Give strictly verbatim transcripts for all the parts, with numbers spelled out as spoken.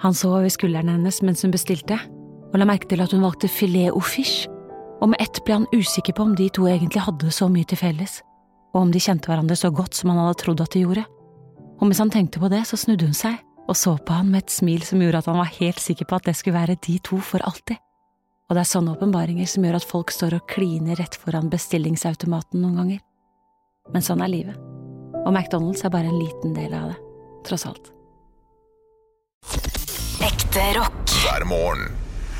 Han så over skulderen hennes mens hun bestilte, og la merke til at hun valgte filet au fish, og med ett ble han usikker på om de to egentlig hadde så mye til felles, og om de kjente hverandre så godt som han hadde trodd at de gjorde. Og mens han tenkte på det, så snudde hun seg, og så på han med et smil som gjorde at han var helt sikker på at det skulle være de to for alltid. Og det er sånne åpenbaringer som gjør at folk står og kliner rett foran bestillingsautomaten noen ganger. Men sånn er livet. Og McDonald's er bare en liten del av det, tross alt. Ekte rock. Hver morgen.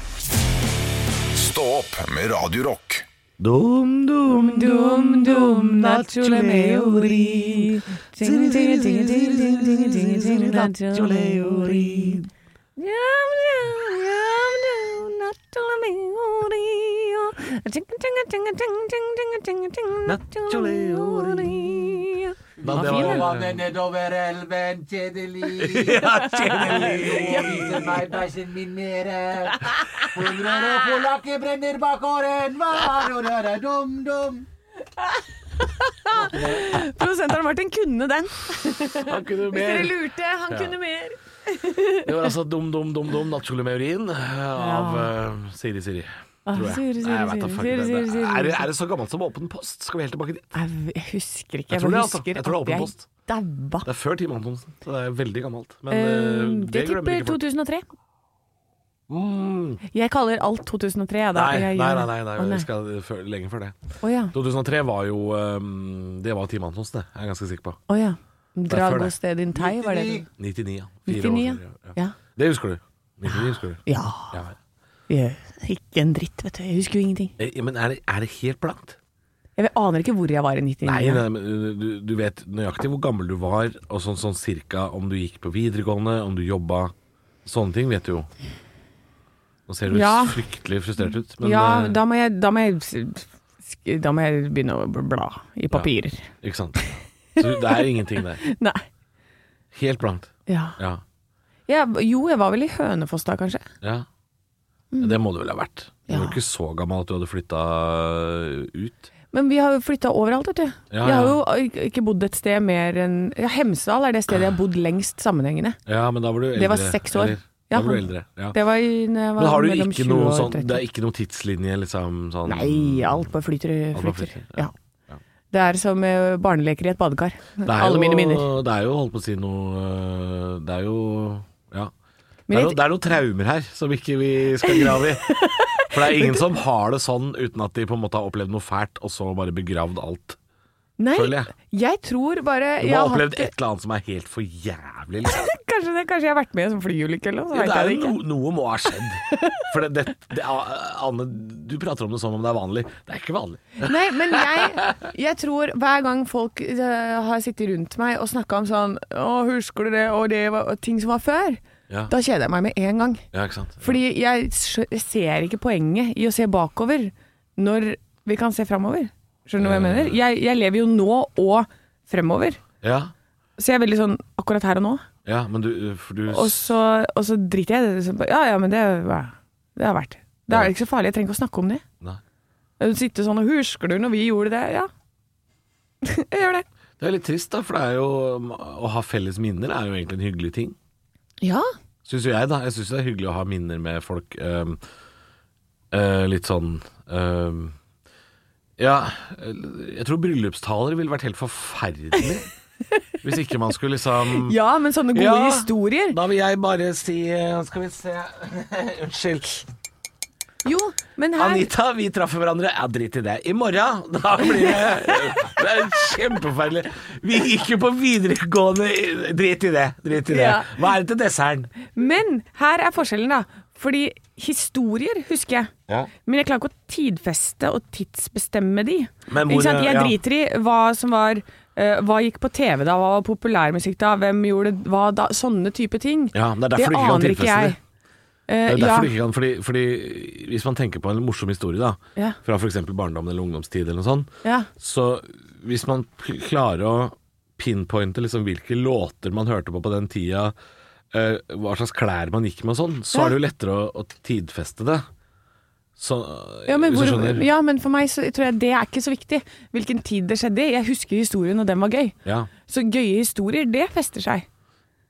Stå opp med Radio Rock. Dum, dum, dum, dum, nattjole meori. Ting, ting, ting, ting, ting, ting, ting, ting, nattjole meori. Jam, jam, jam, jam, nattjole meori. Ting, ting, ting, ting, ting, ting, ting, ting, nattjole meori. Da det var det nedover elven, kjedelig. Ja, kjedelig. Viser meg bæsjen min nere. Hundrer og polakker brenner bak åren. Var og rører dum, dum. Produsenten Martin kunne den. Han kunne Hvis dere mer. lurte, han kunne mer. Det var altså Dum, dum, dum, dum, nattjolemeurin av uh, Siri, Siri. Tror jeg. Siri, Siri, Nei, jeg vet da Siri, fuck Siri, det. Siri, Siri. Er, det- er det så gammelt som Åpen post? Skal vi helt tilbake dit? Jeg, jeg husker ikke. Jeg tror det, bare altså. husker Jeg tror det er at Åpen jeg post. daua. Det er før Team Antonsen, så det er veldig gammelt. Men Eh, uh, det det glemmer tipper ikke folk. to tusen og tre. Mm. Jeg kaller alt to tusen og tre. Da. Nei, Jeg nei, gjør- nei, nei, nei, Å, vi skal før, lenge før det. Å ja. to tusen og tre var jo um, Det var Team Antonsen, det. Jeg er ganske sikker på. Å ja. er før det. Dragosted in Thai, var det det? nittini, ja. Fire nittini, år før, ja. Ja. Det husker du. nittini husker du. Ja. Ja. Ja. Ikke en dritt, vet du. Jeg husker jo ingenting. Eh, Men er det, er det helt blankt? Jeg aner ikke hvor jeg var i nittini. Nei, nei men du, du vet nøyaktig hvor gammel du var, og sånn, sånn cirka om du gikk på videregående, om du jobba. Sånne ting vet du jo. Nå ser du Ja. fryktelig frustrert ut. Men, ja, eh, da må jeg da må jeg, sk- da må jeg begynne å bla i papirer. Ikke sant. Så det er ingenting der. Nei. Helt blankt. Ja. Ja. Ja, jo, jeg var vel i Hønefoss da, kanskje. ja. Det må det vel ha vært. Du Ja. var ikke så gammel at du hadde flytta ut. Men vi har jo flytta overalt, vet du. Ja, Jeg har ja. jo ik- ikke bodd et sted mer enn ja, Hemsedal er det stedet jeg har bodd lengst sammenhengende. Ja, men da var du eldre. Det var seks år. Eller? Ja, Da var du han- eldre. Ja. Det var i når jeg var Men har du mellom ikke tjue noe og sånn tretti. Det er ikke noe tidslinje, liksom? Sånn, Nei, alt bare flyter. Alt bare flyter. flyter, Ja. ja. Det er som eh, barneleker i et badekar. Det er Alle jo, mine minner. Det er jo, holdt på å si noe øh, Det er jo Ja. Det Men er, jeg- no, det er noen traumer her som ikke vi skal grave i. For det er ingen som har det sånn uten at de på en måte har opplevd noe fælt, og så bare begravd alt. Nei, føler jeg. jeg tror bare Du jeg må har ha opplevd hatt- et eller annet som er helt for jævlig. Liksom. Kanskje, det, kanskje jeg har vært med i en sånn flyulykke eller noe, så Ja, vet det er jeg det jo ikke. no, noe må ha skjedd. For det, det, det, Anne, du prater om det som om det er vanlig. Det er ikke vanlig. Nei, men jeg, jeg tror hver gang folk eh, har sittet rundt meg og snakka om sånn Å, husker du det, og det var og ting som var før? Ja, Da kjeder jeg meg med en gang. ja ikke sant. Fordi jeg skjø- jeg ser ikke poenget i å se bakover når vi kan se framover. Skjønner du hva jeg mener? Jeg, jeg lever jo nå og fremover. Ja, Så jeg er veldig sånn akkurat her og nå. ja men du, for du Og så, og så driter jeg i det. Så, ja, ja, men det, var- det har vært. Det er ikke så farlig. Jeg trenger ikke å snakke om det. Nei. Jeg sitter sånn og husker du når vi gjorde det? Ja. Jeg gjør det. Det er litt trist, da, for det er jo å ha felles minner er jo egentlig en hyggelig ting. Ja. Syns jo jeg, da. Jeg syns det er hyggelig å ha minner med folk. Um, uh, litt sånn um, Ja, jeg tror bryllupstaler ville vært helt forferdelig. Hvis ikke man skulle liksom Ja, men sånne gode Ja. historier. Da vil jeg bare si Skal vi se Unnskyld. Jo, men her Anita, vi traff hverandre. Ja, drit i det. I morgen, da blir det Det er kjempeforferdelig. Vi gikk jo på videregående. Drit i det. Drit i det. Ja. Hva er det til desserten? Men her er forskjellen, da. Fordi historier husker jeg. Ja. Men jeg klarer ikke å tidfeste og tidsbestemme de. Men hvor- ikke sant? Jeg ja. driter i hva som var eh, hva gikk på T V da, hva var populærmusikk da, hvem gjorde hva da, sånne type ting. Ja, det er derfor du ikke kan aner ikke tidfeste jeg. det. Eh, Det er derfor ja. du ikke kan, fordi, fordi hvis man tenker på en morsom historie da, Ja. fra for eksempel barndom eller ungdomstid eller noe sånt, Ja. så hvis man k- klarer å pinpointe liksom hvilke låter man hørte på på den tida, eh, hva slags klær man gikk med og sånn, så Ja. er det jo lettere å, å tidfeste det. Så, Ja, men hvis du hvor, skjønner. ja, men for meg så tror jeg det er ikke så viktig hvilken tid det skjedde i. Jeg husker historien, og den var gøy. Ja. Så gøye historier, det fester seg.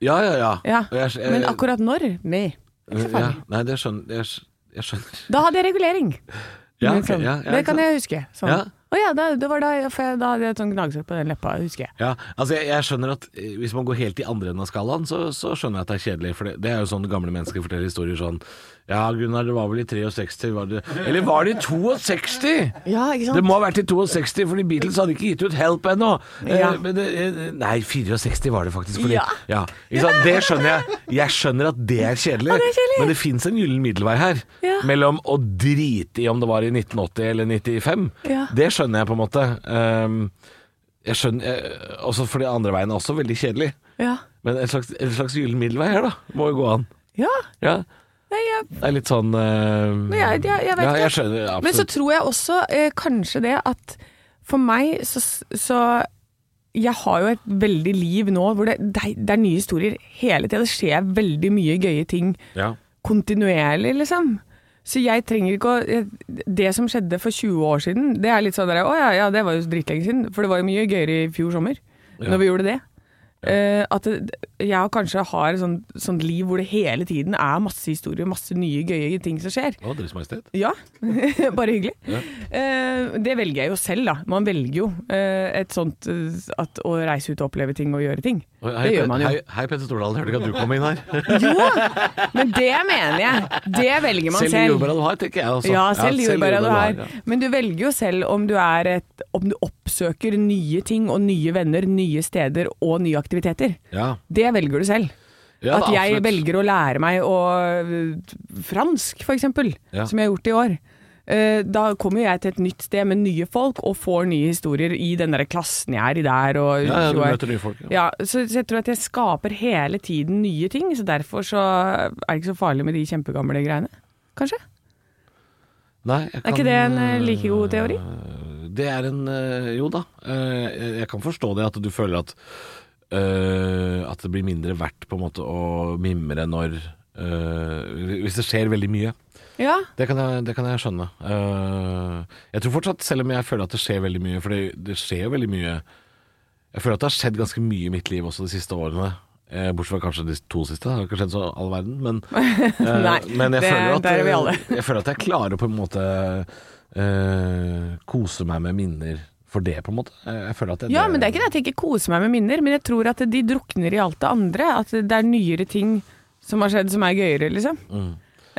Ja, ja, ja. Ja. Jeg, jeg, Men akkurat når? Nei. Det er ikke så ja, farlig. Nei, det skjønner jeg, jeg skjønner. Da hadde jeg regulering. Ja, Liksom. ok, ja, ja, det kan ikke jeg huske. Sånn. Ja. Å ja, da, det var da, for jeg, da hadde jeg et sånn gnagsår på den leppa, husker jeg. Ja, altså jeg, jeg skjønner at eh, hvis man går helt i andre enden av skalaen, så, så skjønner jeg at det er kjedelig. For det, det er jo sånn gamle mennesker forteller historier sånn. Ja, Gunnar, det var vel i sekstitre, var det, eller var det i sekstito? Ja, ikke sant? Det må ha vært i sekstito, fordi Beatles hadde ikke gitt ut Help ennå. Ja. Eh, men det, eh, nei, sekstito var det faktisk. Fordi, Ja. ja. Ikke sant? Det skjønner jeg. Jeg skjønner at det er kjedelig, Ja, det er kjedelig. men det finnes en gyllen middelvei her. Ja. Mellom å drite i om det var i nitten åtti eller nittifem. Ja. Det skjønner jeg på en måte. Um, jeg skjønner, jeg, også fordi andre veien er også veldig kjedelig. Ja. Men en slags, en slags gyllen middelvei her da, må jo gå an. Ja. Ja, Nei, jeg, det er litt sånn uh, Men jeg, jeg, jeg vet ja, ikke. jeg skjønner absolutt. Men så tror jeg også eh, kanskje det at for meg så, så jeg har jo et veldig liv nå hvor det, det, er, det er nye historier hele tiden. Det skjer veldig mye gøye ting Ja. kontinuerlig, liksom. Så jeg trenger ikke å det som skjedde for tjue år siden, det er litt sånn der, å ja, ja, det var jo dritlenge siden, for det var jo mye gøyere i fjor sommer, Ja. når vi gjorde det. Eh, at det, jeg kanskje har et sånt, sånt liv hvor det hele tiden er masse historier, masse nye gøye ting som skjer. Å, Deres Majestet. Ja, bare hyggelig. Ja. Eh, det velger jeg jo selv da. Man velger jo eh, et sånt eh, at å reise ut og oppleve ting og gjøre ting. Oi, Det hei, gjør Pe- man jo. Hei, hei Petter Stordalen, hørte ikke at du kom inn her. Jo, men det mener jeg. Det velger man Selv i selv. jordbæra du har, tenker jeg også. Ja, selv jordbæra du har. ja. Men du velger jo selv om du er et om du oppsøker nye ting og nye venner, nye steder og nye aktiviteter. Ja. Det velger du selv. Ja, At da, jeg absolutt. velger å lære meg å fransk, for eksempel, Ja. som jeg har gjort i år. Eh, Da kommer jo jeg til et nytt sted med nye folk og får nye historier i den der klassen jeg er i der. Og, Ja, ja, du og- møter nye folk. Ja. ja, så, så jeg tror at jeg skaper hele tiden nye ting, så derfor så er det ikke så farlig med de kjempegamle greiene. Kanskje? Nei, jeg Er ikke kan, det en eh, like god teori? øh, Det er en øh, Jo da. Øh, Jeg jeg kan forstå det at du føler at øh, at det blir mindre verdt på en måte å mimre når øh, hvis det skjer veldig mye. Ja. Det kan jeg, det kan jeg skjønne. Øh, jeg tror fortsatt, selv om jeg føler at det skjer veldig mye, for det, det skjer jo veldig mye. Jeg føler at det har skjedd ganske mye i mitt liv også de siste årene. Eh, bortsett fra kanskje de to siste. Det har ikke skjedd så all verden. Men, eh, Nei, men jeg, det- føler at, der er vi alle. jeg føler at jeg klarer å på en måte eh, kose meg med minner for det, på en måte. Jeg føler at jeg, Ja, men det er ikke det at jeg ikke koser meg med minner, men jeg tror at de drukner i alt det andre. At det er nyere ting som har skjedd som er gøyere, liksom. Mm.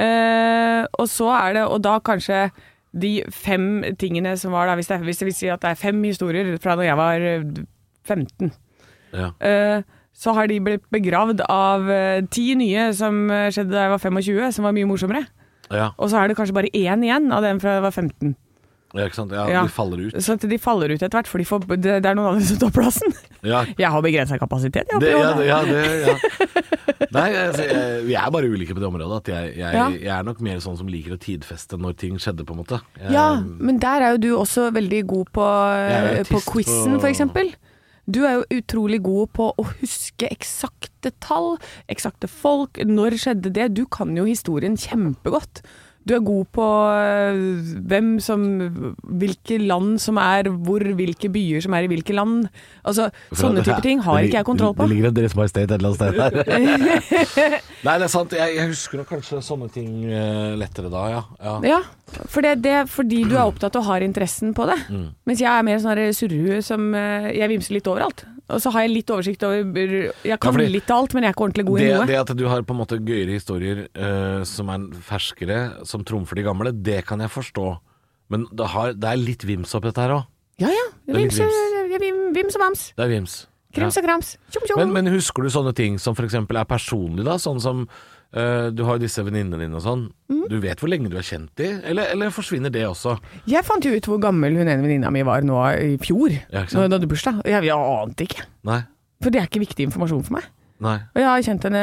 Eh, og så er det, og da kanskje de fem tingene som var da, hvis det, hvis det vil si at det er fem historier fra da jeg var eh, femten, Ja. eh, så har de blitt begravd av eh, ti nye som eh, skjedde da jeg var tjuefem, som var mye morsommere. Ja. Og så er det kanskje bare én igjen av dem fra jeg var femten. ja, ikke sant? Ja, Ja. de faller ut. Så at de faller ut etter hvert, for de får, det, det er noen andre som tar plassen. Ja, Jeg har begrenset kapasitet. Jeg det, ja, håper det, det. ja, det, ja. Nei, altså, jeg, vi er bare ulike på det området. At jeg, jeg, Ja. jeg er nok mer sånn som liker å tidfeste når ting skjedde, på en måte. Jeg, Ja, men der er jo du også veldig god på, Jeg er på artist quizen, på- for eksempel. Du er jo utrolig god på å huske eksakte tall, eksakte folk. Når skjedde det? Du kan jo historien kjempegodt. Du er god på øh, hvem som, hvilke land som er hvor, hvilke byer som er i hvilke land. Altså, sånne type ting har ikke jeg kontroll på. Det ligger en Deres Majestet et eller annet sted der. Nei, det er sant. Jeg, jeg husker nok kanskje sånne ting eh, lettere da, ja. ja. Ja, for det, det er fordi du er opptatt og har interessen på det. Mm. Mens jeg er mer sånn her surrehue som eh, jeg vimser litt overalt. Og så har jeg litt oversikt over Jeg kan fordi litt av alt, men jeg er ikke ordentlig god Det, i noe. det at du har på en måte gøyere historier eh, som er ferskere, som trumfer de gamle, det kan jeg forstå. Men det, har, det er litt vims oppi dette her òg. Ja, ja. er litt Vims, og- vim, vims og vams. Det er vims. Krims og krams. Tjom, tjom. Men, men husker du sånne ting som for eksempel er personlig da? Sånn som eh, du har jo disse venninnene dine og sånn. Mm. Du vet hvor lenge du har kjent de, eller, eller forsvinner det også? Jeg fant jo ut hvor gammel hun ene venninna mi var nå i fjor. Ja, ikke sant? Når hun hadde bursdag. Jeg, jeg ante ikke. Nei. For det er ikke viktig informasjon for meg. Nei. Og jeg har kjent henne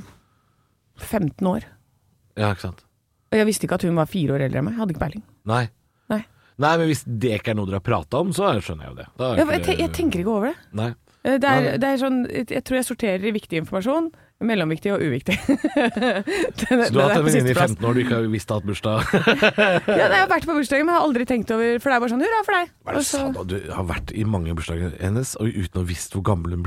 femten år. Ja, ikke sant. Og jeg visste ikke at hun var fire år eldre enn meg. Jeg hadde ikke peiling. Nei. Nei. Nei, men hvis det ikke er noe dere har pratet om, så skjønner jeg jo det. Da er Jeg, jeg, ikke det- jeg tenker ikke over det. Nei. Eh, Det er, Ja. det er sånn, jeg tror jeg sorterer i viktig informasjon, mellomviktig og uviktig. Den- Så du har den er hatt en på venninne i sisteplass. femten år du ikke har visst har hatt bursdag? Ja, jeg har vært på bursdagen, men jeg har aldri tenkt over, for det er bare sånn, hurra for deg. Hva er det Og så- sant? Du har vært i mange bursdager hennes og uten å visst hvor gammel hun blir?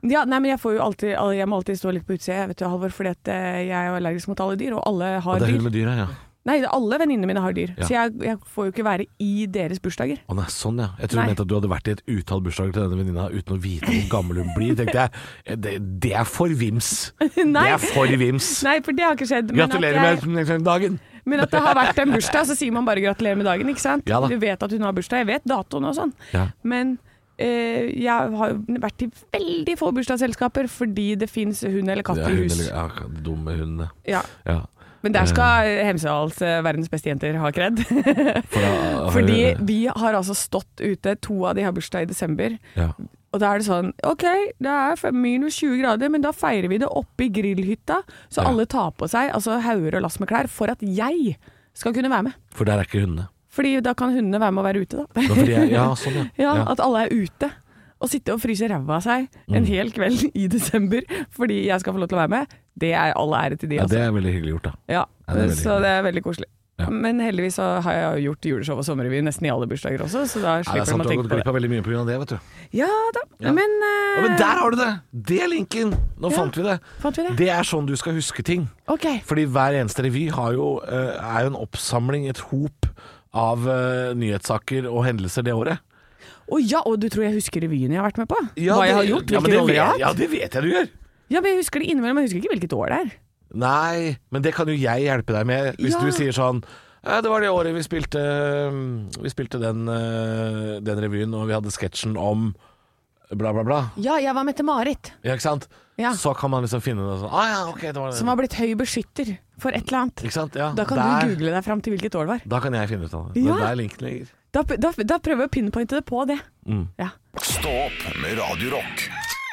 Ja, nei, men jeg får jo alltid, jeg må alltid stå litt på utsida, vet du, Halvor, fordi at jeg er allergisk mot alle dyr, og alle har Og det er dyr. hun med dyra, ja. Nei, alle venninnene mine har dyr, Ja. så jeg, jeg får jo ikke være i deres bursdager. Å nei, sånn ja. Jeg tror Nei. du mente at du hadde vært i et utall bursdager til denne venninna uten å vite hvor gammel hun blir. Tenkte jeg, det, det er for vims. Nei. Det er for vims. Nei, for det har ikke skjedd. men at Gratulerer jeg- med dagen. Men at det har vært en bursdag, så sier man bare gratulerer med dagen, ikke sant? Ja da. Du vet at hun har bursdag, jeg vet datoen og sånn. Ja. Men eh, jeg har jo vært i veldig få bursdagsselskaper fordi det finnes hund eller katt Ja, i hun, hus. eller, ja, dumme hundene. Ja. Ja. Men der skal Hemsedals eh, verdens beste jenter ha kred. For da, Fordi vi har altså stått ute, to av de har bursdag i desember. ja. Og da er det sånn, ok, det er minus tjue grader, men da feirer vi det oppe i grillhytta, så Ja. alle tar på seg altså hauger og lass med klær for at jeg skal kunne være med. For der er ikke hundene. Fordi da kan hundene være med å være ute, da. Nå, fordi jeg, ja, sånn ja. Ja, ja. at alle er ute. Og sitte og fryse ræva av seg en Mm. hel kveld i desember fordi jeg skal få lov til å være med, det er all ære til de, Ja, altså. det er veldig hyggelig gjort, da. Ja, Ja, det er veldig så det er veldig koselig. Ja. Men heldigvis så har jeg gjort juleshow og sommerrevy nesten i alle bursdager også, så da Nei, det er slipper sant, de å du har tenke gått på det. glipp av veldig mye på grunn av det, vet du. Ja da, Ja. men, eh, Ja, men der har du det! Det er linken! Nå Ja. fant vi det. fant vi det? Det er sånn du skal huske ting. Ok. Fordi hver eneste revy har jo, eh, er jo en oppsamling, et hop av eh, nyhetssaker og hendelser det året. Å ja, og du tror jeg husker revyen jeg har vært med på? Ja, Hva jeg det- har gjort, ja, men hvilke det roller jeg har vet- hatt? Ja, det vet jeg du gjør. Ja, men jeg husker det innimellom, men jeg husker ikke hvilket år det er. Nei, men det kan jo jeg hjelpe deg med. Hvis Ja. du sier sånn ja, det var det året vi spilte Vi spilte den, eh, den revyen, og vi hadde sketsjen om bla, bla, bla. Ja, jeg var Mette-Marit, Ja, ikke sant? Ja. Så kan man liksom finne det sånn. Ah, ja, ok, det var det. som har blitt høy beskytter for et eller annet. Ikke sant? Ja, Da kan der, du google deg fram til hvilket år det var. Da kan jeg finne ut av det. Ja. Men der linken ligger. Da, da, da prøver jeg å pinpointe det på det. Mm. Ja. Stå opp med Radio Rock.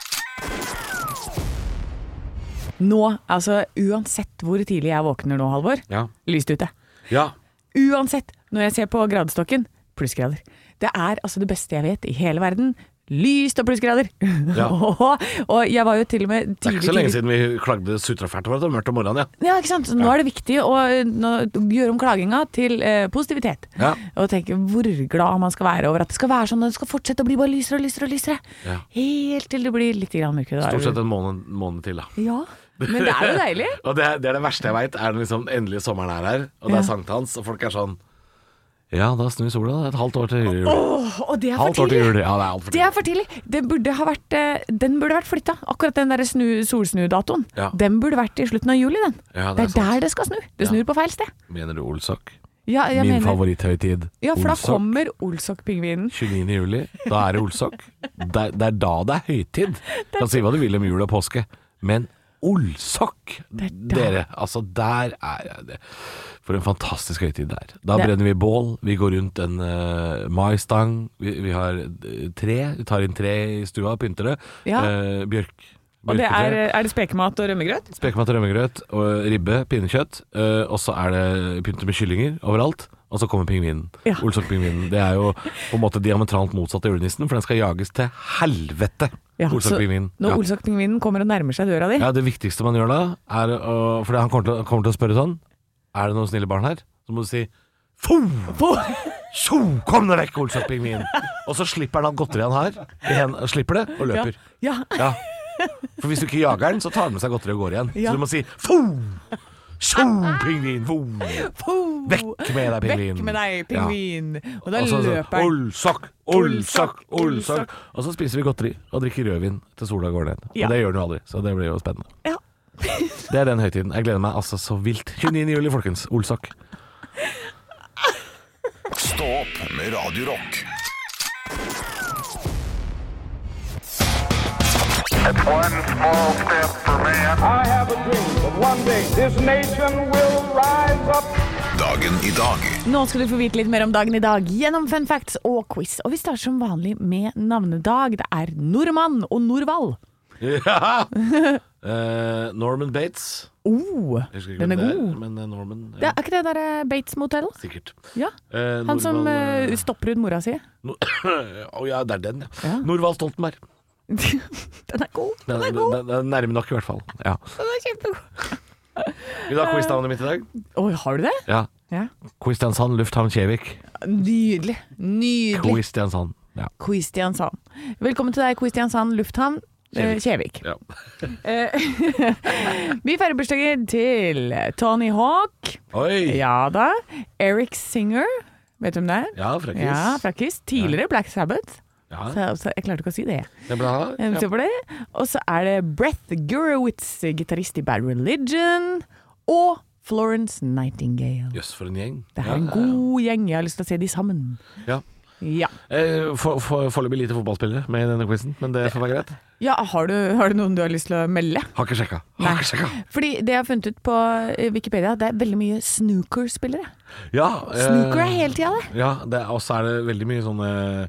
Nå, altså uansett hvor tidlig jeg våkner nå, Halvor, Ja. lyst ute. Ja. Uansett, når jeg ser på gradestokken, plussgrader. Det er altså det beste jeg vet i hele verden. Lyst og plussgrader. Ja. og, og jeg var jo til og med Det er tidlig ikke så lenge tidlig- siden vi klagde sutra fælt over at det var mørkt om morgenen, ja. Ja, ikke sant? Så nå er det viktig å nå, gjøre om klaginga til eh, positivitet. Ja. Og tenke hvor glad man skal være over at det skal være sånn, og det skal fortsette å bli bare lysere og lysere og lysere. Ja. Helt til det blir litt grann mørkere. Da er Stort det- sett en måned, måned til, da. Ja, men det er jo deilig. Og det, er- det er det verste jeg veit, er når liksom endelig sommeren er her, og det Ja. er sankthans, og folk er sånn Ja, da snur sola. Det er et halvt år til jul. Åh, og det er for Halvt år til tidlig. jul. Ja, det er altfor Det er for tidlig. Det burde ha vært, eh, den burde vært flytta. Akkurat den der snu, solsnudatoen. Ja. Den burde vært i slutten av juli, den. Ja, det, det er er sant. der det skal snu. Det Ja. snur på feil sted. Mener du Olsok? Ja, jeg Min mener, favoritthøytid. ja, for da Olsok. kommer Olsok-pingvinen. tjueniende juli. Da er det Olsok. Det, er- det er da det er høytid. Du kan si hva du vil om jul og påske, men Olsok, Det er da. dere, altså der er det. For en fantastisk høytid der. Da Det- brenner vi bål, vi går rundt en uh, maistang, vi, vi har eh, tre, vi tar inn tre i stua og pynter det. Ja. Eh, bjørk. Og det er, bjørketre. er det spekemat og rømmegrøt? Spekemat og rømmegrøt, og ribbe, pinnekjøtt, eh, og så er det pyntet med kyllinger overalt. Og så kommer pingvinen. Ja. Olsok-pingvinen. Det er jo på en måte diametralt motsatt av julenissen, for den skal jages til helvete. Ja, så Olsok-pingvinen. når Ja. Olsok-pingvinen kommer og nærmer seg døra di. ja, det viktigste man gjør da, er å For han kommer til, kommer til å spørre sånn: er det noen snille barn her? Så må du si Fo! Tjo! Kom deg vekk, Olsok-pingvinen! Og så slipper han alt godteri han har, i hen, slipper det, og løper. Ja. Ja. For hvis du ikke jager den, så tar den med seg godteri og går igjen. Ja. Så du må si Fo! Tjo, pingvin! Fo! Fo! Vekk med deg, pingvin! Vekk med deg, pingvin! Og da Og så, så, løper han. Olsok, Olsok, Olsok, Olsok. Og så spiser vi godteri og drikker rødvin til sola går ned. Ja. Og det gjør den jo aldri, så det blir jo spennende. Ja. Det er den høytiden. Jeg gleder meg altså så vilt. tjueniende juli, folkens. Olsok. Stå opp med Radio Rock. It's one small step for man. I have a dream that one day this nation will rise up. Dagen i dag. Nå skal du få vite litt mer om dagen i dag gjennom fun facts og quiz. Og vi starter som vanlig med navnedag. Det er Nordmann og Norvald. Ja! Eh, Norman Bates. Oh, Jeg husker ikke den er hvem det god. men eh, Norman Det ja, er ikke det der eh, Bates Motel? sikkert. Ja. Eh, Han som Norvald, eh, eh, stopper ut mora si. No Å ja, det er den, ja. Ja. Norvald Stoltenberg. Den er god. Den, Den er den, god. den, den er nærme nok, i hvert fall. Ja. Den er kjempegod. Vil du ha quiz-navnet mitt i dag? Oi, har du det? Ja. Ja. Kristiansand lufthavn Kjevik. Nydelig. Nydelig. Kristiansand. Ja. Kristiansand. Velkommen til deg, Kristiansand lufthavn. Eh, Kjevik. Ja. Eh, Vi feirer bursdager til Tony Hawk. Oi! Ja da. Eric Singer. Vet du om det er? Ja, fra Kiss. Ja, fra Kiss. Tidligere Black Sabbath. Ja, Så, så jeg klarte ikke å si det. det er bra. Eh, Ja. Se på det. Og så er det Brett Gurewitz, gitarist i Bad Religion. Og Florence Nightingale. Jøss, for en gjeng. Det er Ja, en ja, god gjeng. Jeg har lyst til å se de sammen. Ja. Ja. Eh, for, for, Foreløpig lite fotballspillere med i denne quizen, men det får være greit. Ja, har du, har du noen du har lyst til å melde? Har ikke sjekka. Nei. Har ikke sjekka. Fordi det jeg har funnet ut på eh, Wikipedia, det er veldig mye snooker-spillere. Ja, eh, Snooker er hele tida det. Ja, det er- og så er det veldig mye sånne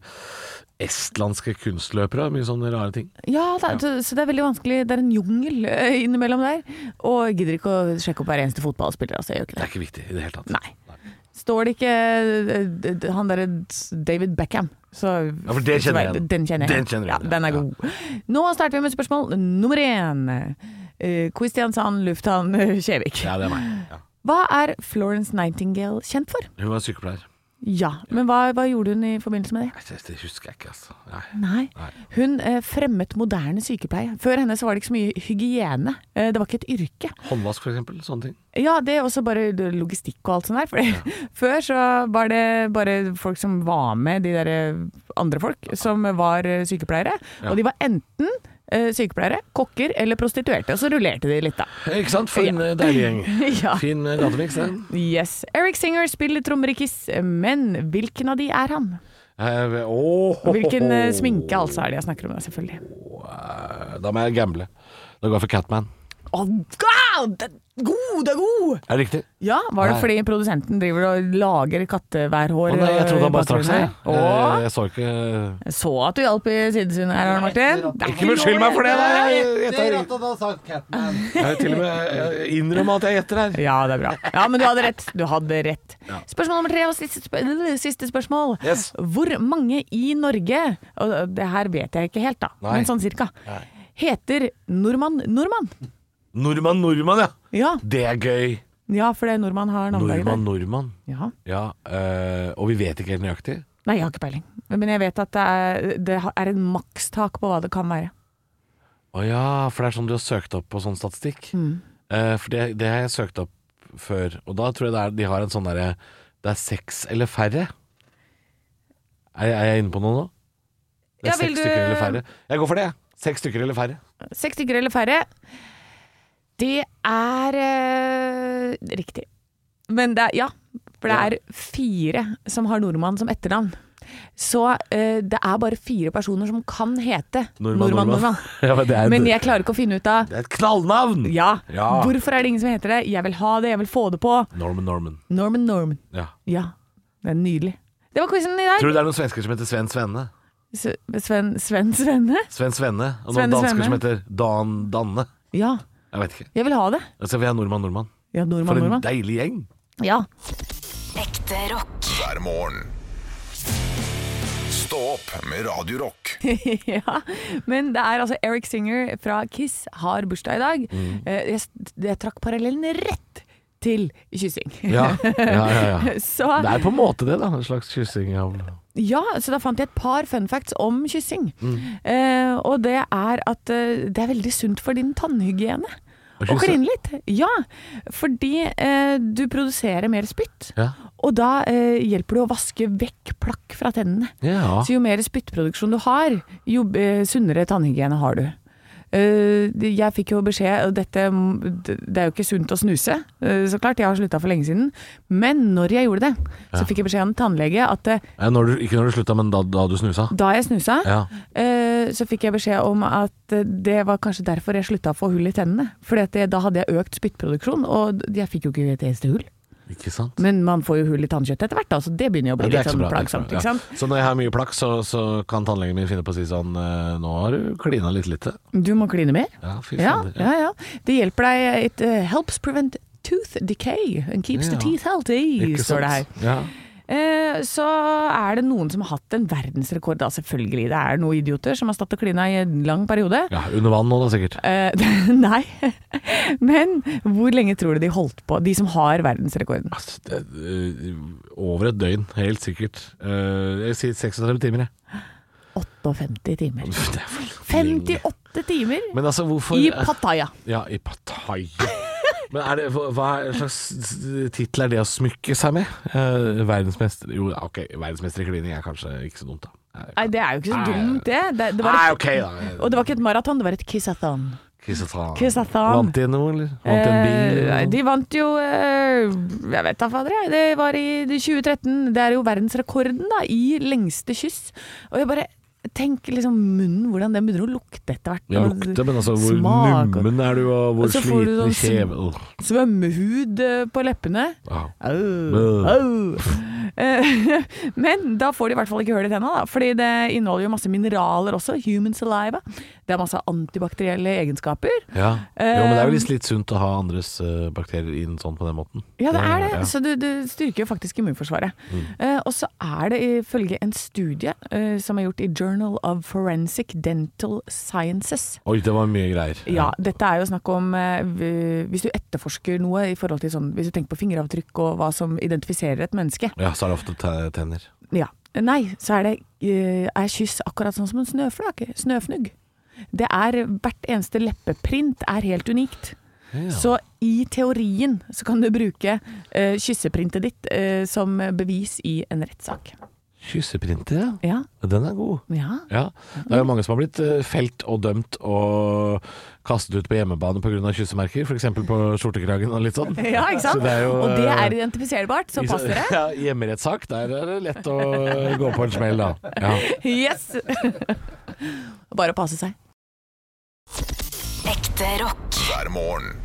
estlandske kunstløpere, mye sånne rare ting. Ja, da, så- så det er veldig vanskelig. Det er en jungel eh, innimellom der. Og jeg gidder ikke å sjekke opp hver eneste fotballspiller. Altså, jeg gjør ikke Det det. er ikke viktig i det hele tatt. Nei. Står det ikke eh, d- d- han derre David Beckham, så Ja, for det kjenner jeg igjen. Den kjenner jeg. Den kjenner jeg ja, igjen, den er ja. god. Nå starter vi med spørsmål nummer én. Eh, Kristiansand lufthavn eh, Kjevik. Ja, det er meg. Ja. Hva er Florence Nightingale kjent for? Hun var sykepleier. Ja, men hva, hva gjorde hun i forbindelse med det? Nei, det husker jeg ikke, altså. Nei. Nei. Nei. Hun eh, fremmet moderne sykepleie. Før henne så var det ikke så mye hygiene. Eh, det var ikke et yrke. Håndvask, for eksempel. Sånne ting. Ja, det er også bare logistikk og alt sånt der. For før så var det bare folk som var med, de der andre folk, som var eh, sykepleiere. Ja. Og de var enten eh, sykepleiere, kokker eller prostituerte. Og så rullerte de litt da. Ikke sant? For en eh, deilig gjeng. Ja. Fin eh, gatemiks, den. Yes. Eric Singer spiller trommer i Kiss, men hvilken av de er han? Eh, oh, Hvilken eh, sminke altså er det jeg snakker om da, selvfølgelig? Eh, Da må jeg gamble. Da går jeg for Catman. Å, god! Det er god, det er god! Er det riktig? Ja, var det Nei. fordi produsenten driver og lager katteværhår? Å nei, jeg trodde han bare strakk seg. Å, Eh, Jeg så ikke jeg så at du hjalp i sidesynet her, Martin. Det er Ikke beskyld meg for det! Da. Jeg, jeg, Etter jeg, at han har sagt Catman. jeg, til og med jeg innrømmer at jeg gjetter her. Ja, det er bra. Ja, men du hadde rett. Du hadde rett. Spørsmål nummer tre og siste, spør siste spørsmål. Yes. Hvor mange i Norge, og det her vet jeg ikke helt da, Nei. men sånn cirka, heter nordmann nordmann? Nordmann, nordmann, ja. Ja, Det er gøy. ja, for det er nordmann har navnedag i Nordmann, dag. nordmann. Ja. Ja, eh, og vi vet ikke helt nøyaktig. Nei, jeg har ikke peiling. Men jeg vet at det er, det er en makstak på hva det kan være. Å ja, for det er sånn du har søkt opp på sånn statistikk. Mm. Eh, for det, det har jeg søkt opp før, og da tror jeg det er, de har en sånn derre det er seks eller færre. Er, jeg- er jeg inne på noe nå? Det er Ja, vil seks du- stykker eller færre. Jeg går for det, jeg. Seks stykker eller færre. Seks stykker eller færre. Det er eh, riktig. Men det er, ja, for det er fire som har nordmann som etternavn. Så eh, det er bare fire personer som kan hete Nordmann, nordmann, nordmann. nordmann. Ja, men det er, Men jeg klarer ikke å finne ut av det er et knallnavn! ja, Ja. hvorfor er det ingen som heter det? Jeg vil ha det, jeg vil få det på. Norman Norman. Norman Norman. Ja. Ja, det er nydelig. Det var quizen i dag. Tror du det er noen svensker som heter Sven Svenne? S- Sven, Sven Svenne? Sven Svenne. Og noen Svenne dansker Svenne. som heter Dan Danne. Ja, Jeg vet ikke. jeg vil ha det. Altså, vi er nordmann, nordmann. Ja, For nordmann, en nordmann. deilig gjeng. Ja. Ekte rock. Hver morgen. Stå opp med Radio Rock. Ja, men det er altså Eric Singer fra Kiss har bursdag i dag. Mm. Eh, Jeg, jeg trakk parallellen rett til kyssing. Ja, ja, ja, ja. Så, Det er på en måte det, da. En slags kyssing av ja, så da fant jeg et par fun facts om kyssing. Mm. Eh, og det er at eh, det er veldig sunt for din tannhygiene. Å Å kysse. kline litt. Ja, fordi eh, du produserer mer spytt. Ja. Og da eh, hjelper det å vaske vekk plakk fra tennene. Ja. Så jo mer spyttproduksjon du har, jo eh, sunnere tannhygiene har du. Eh, jeg fikk jo beskjed, og dette, det er jo ikke sunt å snuse, eh, så klart, jeg har sluttet for lenge siden, men når jeg gjorde det, så Ja. fikk jeg beskjed av en tannlege at eh, Ja, når du, ikke når du slutta, men da, da du snusa. da jeg snusa, Ja. eh, så fikk jeg beskjed om at eh, det var kanskje derfor jeg sluttet å få hull i tennene. Fordi at det, da hadde jeg økt spyttproduksjon, og jeg fikk jo ikke et eneste hull. Ikke sant? Men man får jo hull i tannkjøttet etter hvert, da, så det begynner jo å bli Ja, det er litt ikke så sånn bra, det er plagsomt, ikke ikke så bra. sant? Ja. Så når jeg har mye plakk, så, så kan tannlegen min finne på å si sånn eh, Nå har du klina litt lite. Du må kline mer. Ja, fy Ja, fader. ja, ja. Det hjelper deg. It uh, helps prevent tooth decay and keeps Ja. the teeth healthy, Ikke står det her. sant? Ja. Eh, så er det noen som har hatt en verdensrekord, da selvfølgelig. Det er noen idioter som har stått og klina i en lang periode. ja, under vann nå da, sikkert. Eh, nei, men hvor lenge tror du de holdt på, de som har verdensrekorden? Altså, det, eh, over et døgn, helt sikkert. Eh, jeg sier seksogtretti timer, jeg. femtiåtte timer. Det er for lenge. femtiåtte åtte timer Men altså, hvorfor i Pattaya. Ja, i Pattaya. Men er det, hva slags titel er det å smykke seg med? Eh, verdensmester Jo, ok, verdensmester i klining er kanskje ikke så dumt, da. Nei, det er jo ikke så dumt, det. det, det var Nei, et, ok, da. Og det var ikke et maraton, det var et kissathon. Kissathon. Kissathon. Vant de noe, eller? Vant de en bil? Eh, Eller nei, noe? de vant jo eh, Jeg vet da, fader, jeg. Det var i tjue tretten. Det er jo verdensrekorden da, i lengste kyss. Og jeg bare tenker liksom munnen, hvordan den begynner å lukte etter hvert. Ja, lukte, men altså, hvor Smak, nummen er du, og hvor og så får du sliten i sånn kjeven oh. svømmehud eh, på leppene. Wow. Au, au. Eh, Men da får de i hvert fall ikke høre det tenna, da, fordi det inneholder jo masse mineraler også, human saliva. Det er masse antibakterielle egenskaper. Ja. Jo, men det er jo litt, litt sunt å ha andres uh, bakterier inn sånn på den måten. Ja, det er det. Ja. Så det, det styrker jo faktisk immunforsvaret. Mm. Eh, og så er det ifølge en studie eh, som er gjort i Journal of Forensic Dental Sciences. Oi, det var mye greier. Ja, dette er jo snakk om eh, hvis du etterforsker noe i forhold til sånn, hvis du tenker på fingeravtrykk og hva som identifiserer et menneske. Ja, så er det ofte te- tenner. Ja. Nei, så er det eh, er kyss akkurat sånn som en snøflake, snøfnugg. Det er, hvert eneste leppeprint er helt unikt. Ja. Så i teorien så kan du bruke eh, kysseprintet ditt eh, som bevis i en rettssak. Kysseprinter, ja. Ja. Den er god. Ja. Ja. Det er jo mange som har blitt uh, felt og dømt og kastet ut på hjemmebane på grunn av kyssemerker, for eksempel på skjortekragen og litt sånn. Ja, ikke sant? Så det er jo, og det uh, er identifiserbart, så i- pass dere. Ja, i hjemmerettssak, der er det lett å gå på en smell da. Ja. Yes! Bare å passe seg. Ekte rock. Hver morgen.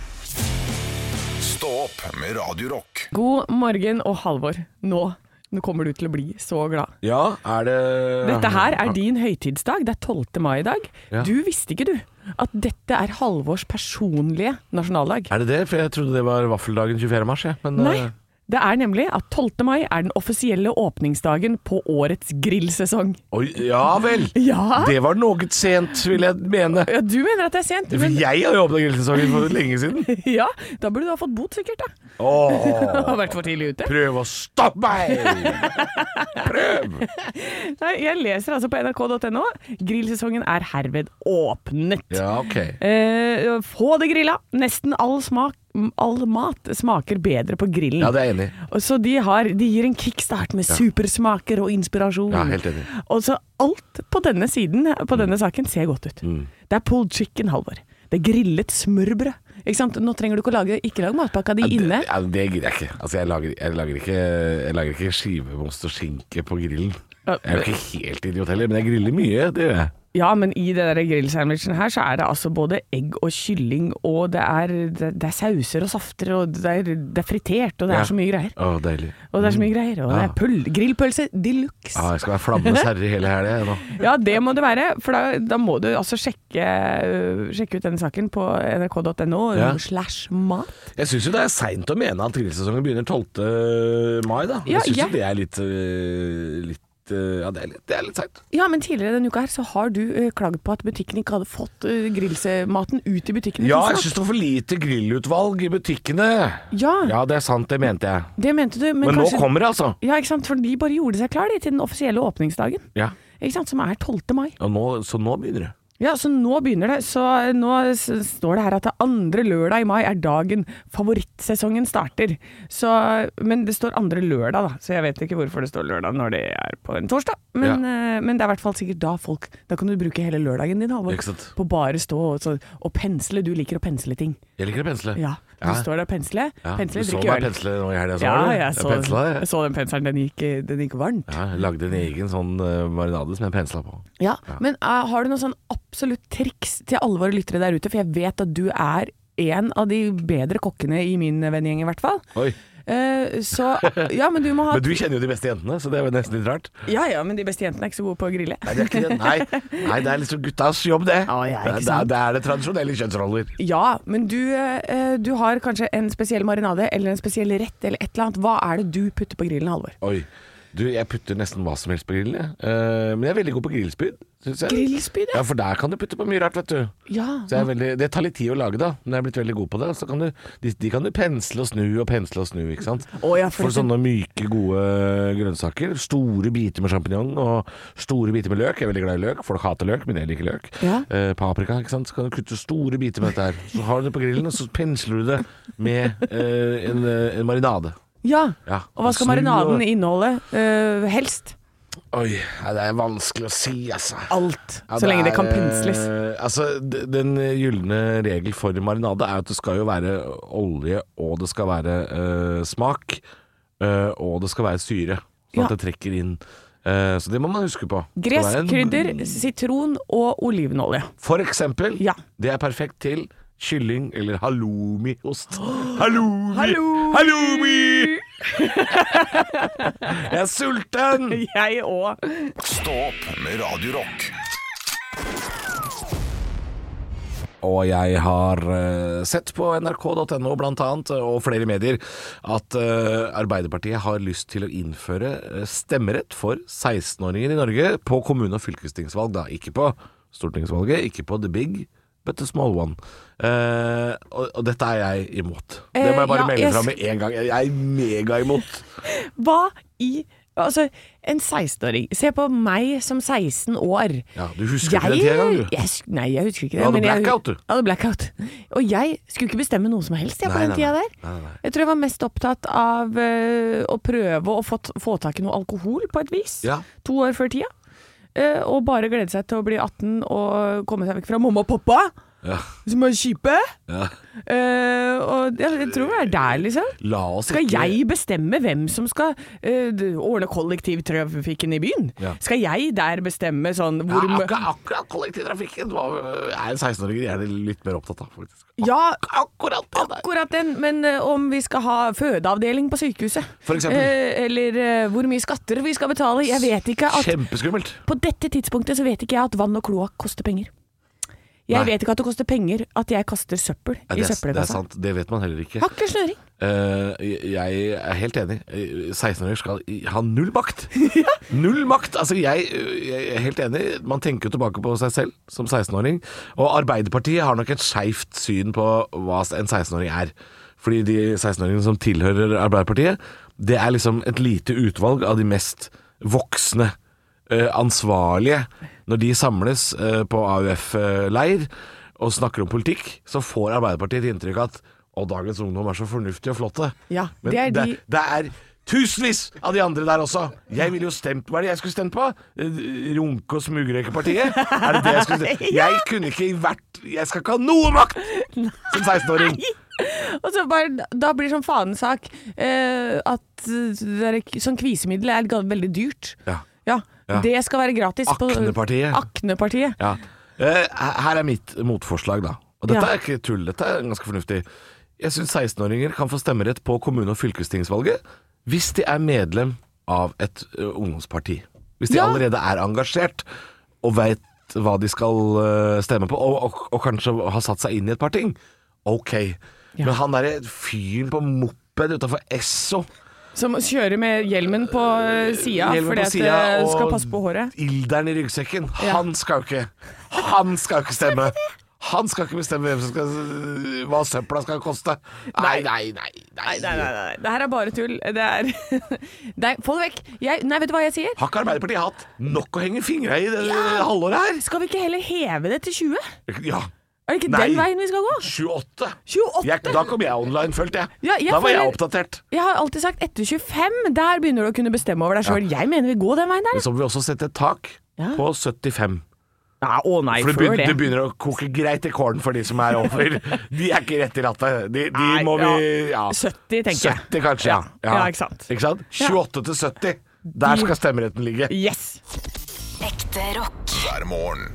Stå opp med Radio Rock. God morgen og Halvor. Nå, nå kommer du til å bli så glad. Ja, er det... Dette her er din høytidsdag, det er tolvte mai i dag. Ja. Du visste ikke du at dette er Halvors personlige nasjonaldag. Er det det? For jeg trodde det var vaffeldagen tjuefjerde mars, ja. Men, Nei, uh, det er nemlig at tolvte mai er den offisielle åpningsdagen på årets grillsesong. oi, ja vel. Ja, Det var noe sent, vil jeg mene. ja du mener at det er sent, For men jeg har jo åpnet grillsesongen for lenge siden. ja, da burde du ha fått bot sikkert da. Åh, Har vært for tidlig ute. prøv å stoppe meg! Prøv! Nei, jeg leser altså på n r k punktum n o. Grillsesongen er herved åpnet. Ja, ok. Eh, få det grilla. Nesten all smak all mat smaker bedre på grillen. Ja, det er jeg enig i. Og så de, har, de gir en kickstart med supersmaker og inspirasjon. Ja, helt enig. Og så alt på denne siden, på denne saken, ser godt ut. Mm. Det er pulled chicken, Halvor. Det er grillet smørbrød. Ikke sant? Nå trenger du ikke å lage, ikke lage matpakka di Ja, inne. det, ja, det gidder jeg ikke. Altså, jeg lager, jeg lager ikke, jeg lager ikke skivemost og skinke på grillen. Ja, Jeg er jo ikke helt idiot heller, men jeg griller mye, det gjør jeg. Ja, men i det der grillsandwichen her så er det altså både egg og kylling, og det er, det, det er sauser og safter, og det er, det er fritert, og det Ja. er så mye greier. Å, deilig. Og det er så mye greier, og det Ja. er pøl, grillpølse de luxe. Ja, jeg skal være flammenes herre hele helgen, jeg nå. Ja, det må det være, for da, da må du altså sjekke, øh, sjekke ut denne saken på n r k punktum n o Ja. slash mat. Jeg synes jo det er sent å mene at grillsesongen begynner tolvte mai, da. Ja, jeg synes ja. jo det er litt, øh, litt øh, ja, det er litt, det er litt sent. Ja, men tidligere denne uka her så har du øh, klaget på at butikken ikke hadde fått øh, grillsematen ut i butikken. Ja, jeg synes det var for lite grillutvalg i butikkene. Ja, Ja, det er sant, det mente jeg. det mente du, men, Men nå kanskje... kommer det, altså. Ja, ikke sant, for de bare gjorde seg klar de, til den offisielle åpningsdagen. Ja, Ikke sant, som er tolvte mai. og nå, så nå begynner det. Ja, så nå begynner det. Så nå s- står det her at det andre lørdag i mai er dagen favorittsesongen starter. Så, men det står andre lørdag da, så jeg vet ikke hvorfor det står lørdag når det er på en torsdag. Men, eh, men det er i hvert fall sikkert da folk, da kan du bruke hele lørdagen din, Halvor, Ikke sant? på bare stå og, så, og pensle. Du liker å pensle ting. Jeg liker å pensle. Ja, du Ja. står der og pensle, Ja, pensle, du så drikke meg øl. pensle nå i helgen, så Ja, var du? jeg så, pensla, jeg jeg. så den penselen, den gikk, den gikk varmt. Ja, jeg lagde en egen sånn uh, marinade som jeg pensla på. Ja, men uh, har du noen sånn absolutt triks til alle våre lyttere der ute? For jeg vet at du er en av de bedre kokkene i min vennegjeng i hvert fall. Oi, Eh, så, ja, men du må ha... men du kjenner jo de beste jentene, så det er jo nesten litt rart. Ja, ja, men de beste jentene er ikke så gode på å grille. Nei, det er ikke det. Nei, Nei det er liksom guttas jobb, det. Å, ja, ikke det, er, sant? det er det tradisjonelle kjønnsroller. Ja, men du, eh, du har kanskje en spesiell marinade eller en spesiell rett eller et eller annet. Hva er det du putter på grillen, Halvor? Oi. Du, jeg putter nesten hva som helst på grillen, jeg. Eh, men jeg er veldig god på grillspyd, synes jeg. Grillspyd, ja. Ja, for der kan du putte på mye rart, vet du. Ja. Så jeg er veldig, det tar litt tid å lage da, men jeg er blitt veldig god på det. Så kan du, de, de kan du pensle og snu og pensle og snu, ikke sant? Å, ja, for for det- sånne myke, gode grønnsaker. Store biter med champignon og store biter med løk. Jeg er veldig glad i løk. Folk hater løk, men jeg liker løk. Ja. Eh, paprika, ikke sant? Så kan du kutte store biter med dette her. Så har du det på grillen, og så pensler du det med eh, en, en marinade. Ja. Ja. Og hva skal Snu marinaden og- inneholde? Uh, helst Oi, ja, det er vanskelig å si, altså. alt, Ja, så lenge det kan er, pensles. eh, Altså, d- den gylne regel for marinade er at det skal jo være olje, og det skal være eh, smak, eh, og det skal være syre, sånn Ja. at det trekker inn. Eh, så det må man huske på. Det skal Gress, være en- krydder, sitron og olivenolje. For eksempel, Ja. det er perfekt til kylling eller halloumiost. Halloumi! Hallo- Halloumi! Jeg er sulten! Jeg òg. Stå opp med Radio Rock. Og jeg har uh, sett på N R K punktum N O blant annet, og flere medier, at uh, Arbeiderpartiet har lyst til å innføre uh, stemmerett for seksten-åringer i Norge på kommune- og fylkestingsvalg. Da. Ikke på stortingsvalget, ikke på the big, but the small one. Uh, og, og dette er jeg imot. Det må jeg bare Eh, ja, melde jeg fra s- med en gang. Jeg er mega imot. Hva i Altså, en seksten-åring. Se på meg som seksten år. Ja, du husker ikke den tida engang, du. jeg, sk- Nei, jeg husker ikke det. Du hadde men jeg- blackout, du. Jeg hadde blackout. Og jeg skulle ikke bestemme noe som helst jeg, på Nei, den nei, tida nei. der. Nei, nei. Jeg tror jeg var mest opptatt av eh, å prøve å få, få tak i noe alkohol på et vis. Ja. To år før tida. Eh, og bare glede seg til å bli atten og komme seg vekk fra mamma og pappa, Ja. som er kjipe. Ja. Eh, og jeg, jeg tror det er der, liksom. La oss Skal ikke jeg bestemme hvem som skal eh, d- ordne kollektivtrafikken i byen? Ja. Skal jeg der bestemme sånn ja, hvor akkurat, akkurat kollektivtrafikken var- er seksten-åringer gjerne litt mer opptatt av, faktisk. Ja, Akkurat det der. akkurat den, men eh, om vi skal ha fødeavdeling på sykehuset, For eksempel. eh, eller eh, hvor mye skatter vi skal betale, jeg vet ikke at Kjempeskummelt. på dette tidspunktet så vet ikke jeg at vann og kloakk koster penger. Jeg Nei. vet ikke at det koster penger at jeg kaster søppel Ja, i det, er, det er søppelkassa. sant, det vet man heller ikke. Har ikke snøring. Eh, jeg er helt enig. Eh, seksten-åringer skal ha null makt. Null makt! Altså, jeg, jeg er helt enig. Man tenker jo tilbake på seg selv som seksten-åring. Og Arbeiderpartiet har nok et skeivt syn på hva en seksten-åring er. Fordi de seksten-åringene som tilhører Arbeiderpartiet, det er liksom et lite utvalg av de mest voksne, eh, ansvarlige. Når de samles eh, på A U F-leir og snakker om politikk, så får Arbeiderpartiet et inntrykk av at å, dagens ungdom er så fornuftige og flotte. Ja, Men det er det, de- det er tusenvis av de andre der også. Jeg ville jo stemt Hva er det jeg skulle stemt på? Eh, Runke- og smugrøykepartiet? Er det det jeg skulle stemt? Jeg kunne ikke vært Jeg skal ikke ha noe makt som seksten-åring. Og så bare, da blir det sånn fanesak eh, at eh, det er, sånn kvisemiddel er ga- veldig dyrt. Ja. Ja, Ja. det skal være gratis. på- Aknepartiet. Aknepartiet. Ja. Eh, her er mitt motforslag, da. Og dette Ja. er ikke tull, dette er ganske fornuftig. Jeg syns seksten-åringer kan få stemmerett på kommune- og fylkestingsvalget hvis de er medlem av et ø, ungdomsparti. Hvis de Ja. allerede er engasjert og veit hva de skal ø, stemme på, og, og, og kanskje har satt seg inn i et par ting. Ok. Men han derre fyren på moped utafor Esso Som kjører med hjelmen på sida Hjelmen fordi på at sida, det og skal passe på håret. ilderen i ryggsekken. Ja. Han skal jo ikke Han skal jo ikke stemme. Han skal ikke bestemme hvem som skal, hva søpla skal koste. Nei, nei, nei. nei. Nei, nei, nei, nei. Det her er bare tull. Det er Nei, få det vekk. Jeg, nei, vet du hva jeg sier? Har ikke Arbeiderpartiet hatt nok å henge fingra i det halvåret her? Skal vi ikke heller heve det til tjue? Ja. Er det ikke Nei. den veien vi skal gå? tjueåtte. tjueåtte? Jeg, da kom jeg online, følte jeg. Ja, jeg da var jeg føler- oppdatert. Jeg har alltid sagt etter tjuefem, der begynner du å kunne bestemme over deg sjøl. Jeg mener vi går den veien der. Men så må vi også sette et tak Ja. på syttifem. Ja, å nei, For det før begynner, det. det begynner å koke greit i kålen for de som er over. De er ikke rett i rattet. De, de Nei, må vi ja. sytti, tenker jeg. sytti kanskje, ja. Ja, ja, ikke sant. Ikke sant? tjueåtte til sytti. Der skal stemmeretten ligge. Yes! Ekte rock. hver morgen.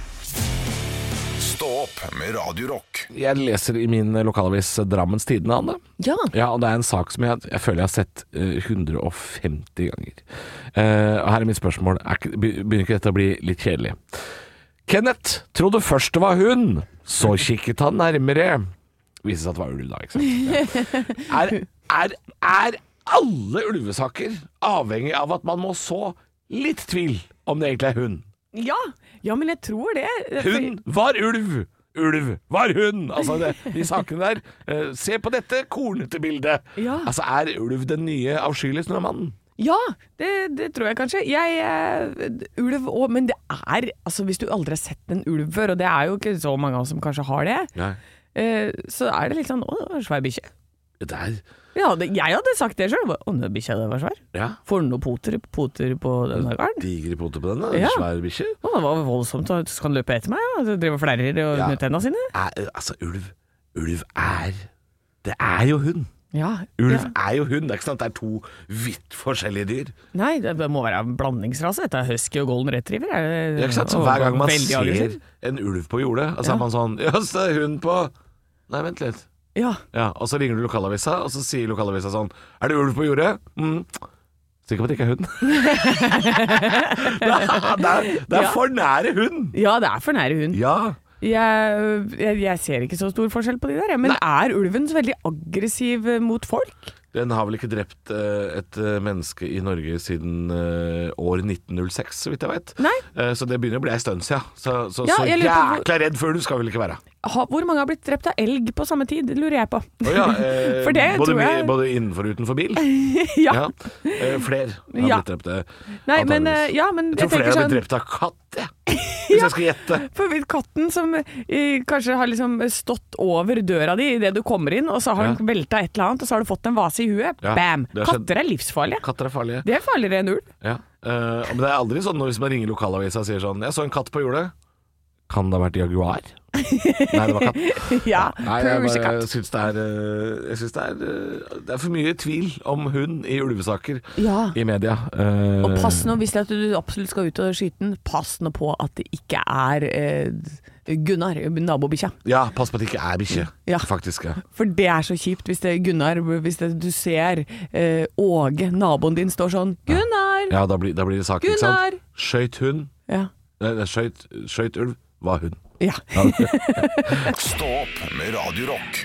Stå opp med Radio Rock. Jeg leser i min lokalavis Drammens Tidende, Anne. Ja. Ja, og det er en sak som jeg, jeg føler jeg har sett eh, hundre og femti ganger. Eh, og her er mitt spørsmål. Er, ikke- be- begynner ikke dette å bli litt kjedelig? Kenneth trodde først det var hund, så kikket han nærmere. Viste seg at det var ulv da, ikke sant? Ja. Er, er, er alle ulvesaker avhengig av at man må så litt tvil om det egentlig er hund. Ja, ja, men jeg tror det. Hund var ulv. Ulv var hund. Altså, det, de sakene der. Uh, se på dette kornete bildet. Ja. Altså, er ulv den nye avskyelige snømannen? Ja, det, det tror jeg kanskje. Jeg, uh, ulv og, men det er, altså hvis du aldri har sett en ulv før, og det er jo ikke så mange av oss som kanskje har det, uh, så er det litt sånn, å, det var en svær bikkje. Det er... Ja, det, jeg hadde sagt det selv. Å, det bikkja det var svær. Ja. Får den noen poter, poter på denne garden? Digre poter på denne, ja. Svær bikkje. Å, det var voldsomt, så kan løpe etter meg, ja. Driver og flerrer og ja. Med tennene sine. Er, altså, ulv, ulv er, det er jo hund. Ja. Ulv ja. er jo hund, det er ikke sant, det er to vidt forskjellige dyr. Nei, det må være en blandingsrase. Dette er husky og golden retriever. Er det, ja, ikke sant, så hver gang man ser aggressiv. En ulv på jordet, og så ja. Er man sånn, ja, så er hund på... Nei, vent litt. Ja. Ja. Og så ringer du lokalavisa, og så sier lokalavisa sånn, er det ulv på jordet? Mm. Sikker på at det ikke er hund. det, er, det, er, det er ja. For nære hund. Ja, det er for nære hund. Ja. Jeg, jeg, jeg ser ikke så stor forskjell på de der, men Nei. Er ulven så veldig aggressiv mot folk? Den har vel ikke drept uh, et uh, menneske i Norge siden uh, år nitten null seks, så vidt jeg vet. Nei. Uh, så det begynner å bli en stund siden. Så, så, ja, så jækla på... redd før du skal vel ikke være. Ha, hvor mange har blitt drept av elg på samme tid, lurer jeg på. Oh, ja, eh, For det både, tror jeg... både innenfor og utenfor bil? ja. ja. Eh, flere har ja. blitt drept. Eh, Nei, men, uh, ja, men jeg tror flere sånn... har blitt drept av katt, ja. Hvis ja, jeg skal gjette. For katten som eh, kanskje har liksom stått over døra di i det du kommer inn, og så har ja. Den velta et eller annet, og så har du fått en vase i huet. Ja, Bam! Er katter er livsfarlige. Katter er farlige. Det er farligere enn ulv. Ja. Uh, men det er aldri sånn når hvis man ringer lokalavisa og sier sånn, jeg så en katt på jordet. Kan det ha vært jaguar? Nei, det var katt. ja, Nei, jeg, bare, jeg syns det er Jeg synes det er Det er for mye tvil om hund i ulvesaker ja. I media. Uh, og pass nå, hvis det at du absolutt skal ut og skyte den, pass nå på at det ikke er uh, Gunnar, nabobikkja. Ja, pass på at det ikke er bikkje, ja. faktisk. Ja. For det er så kjipt hvis det er Gunnar, hvis det, du ser uh, Åge, naboen din, står sånn Gunnar! Ja, da blir, da blir det sak, ikke sant? Skjøt hund. Ja. Skjøt, skjøt ulv. Var hund. Ja. Stå opp med Radio Rock.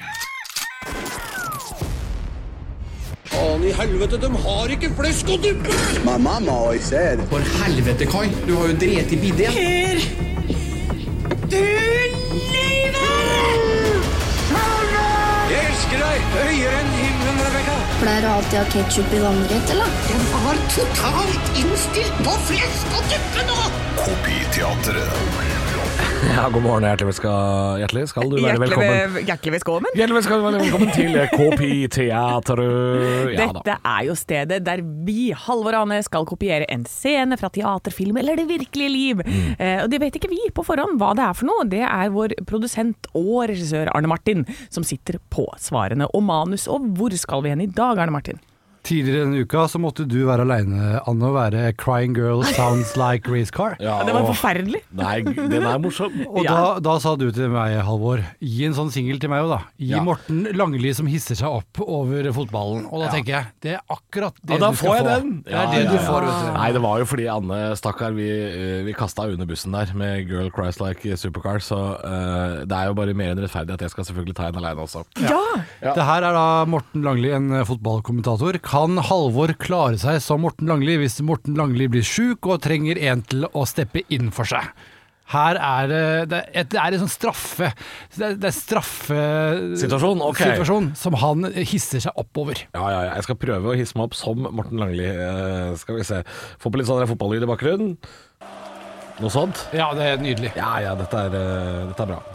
Faen i helvete, de har ikke flesk og duppe! My mama always said. For helvete, Kai. Du har jo drept I bidden. Her! Du lever! Jeg elsker deg høyere enn himmelen, Rebecca. Pleier du alltid å ha ketchup I vannrett, eller? De var totalt innstilt på flesk og duppe nå! Kopiteatret. Ja, god morgen, hjertelig, skal, hjertelig skal du være velkommen. Hjertelig velkommen. Hjertelig skal du være velkommen til Kopiteatret. Ja, Dette er jo stedet der vi, Halvor Ane, skal kopiere en scene fra teaterfilm eller det virkelige liv. Mm. Eh, og det vet ikke vi på forhånd hva det er for noe. Det er vår produsent og regissør Arne Martin som sitter på svarene og manus. Og hvor skal vi hen I dag, Arne Martin? Tidligere denne uka så måtte du være alene, Anne, og være Crying Girl Sounds Like Race Car. Ja, det var forferdelig. Nei, den er morsom. Og ja. da, da sa du til meg, Halvor, gi en sånn single til meg jo da. Gi ja. Morten Langli som hisser seg opp over fotballen. Og da ja. tenker jeg, det er akkurat det ja, du skal få. Ja, da får jeg den. Det er det ja, du ja, får. Ja. Nei, det var jo fordi Anne, stakkar, vi, vi kastet under bussen der med Girl Cries Like Supercar, så uh, det er jo bare mer enn rettferdig at jeg skal selvfølgelig ta en alene også. Ja. ja. Det her er da Morten Langli, en fotballkommentator. Kan Halvor klare seg som Morten Langli hvis Morten Langli blir syk og trenger en til å steppe inn for seg? Her er det, det, er, det er en sånn straffe Det er, det er straffe Situasjon, ok Situasjon som han hisser seg oppover. Ja, ja, jeg skal prøve å hisse meg opp som Morten Langli. uh, Skal vi se. Få på litt sånn fotballyd I bakgrunnen. Noe sånt. Ja, det er nydelig. Ja, ja, dette er, uh, dette er bra.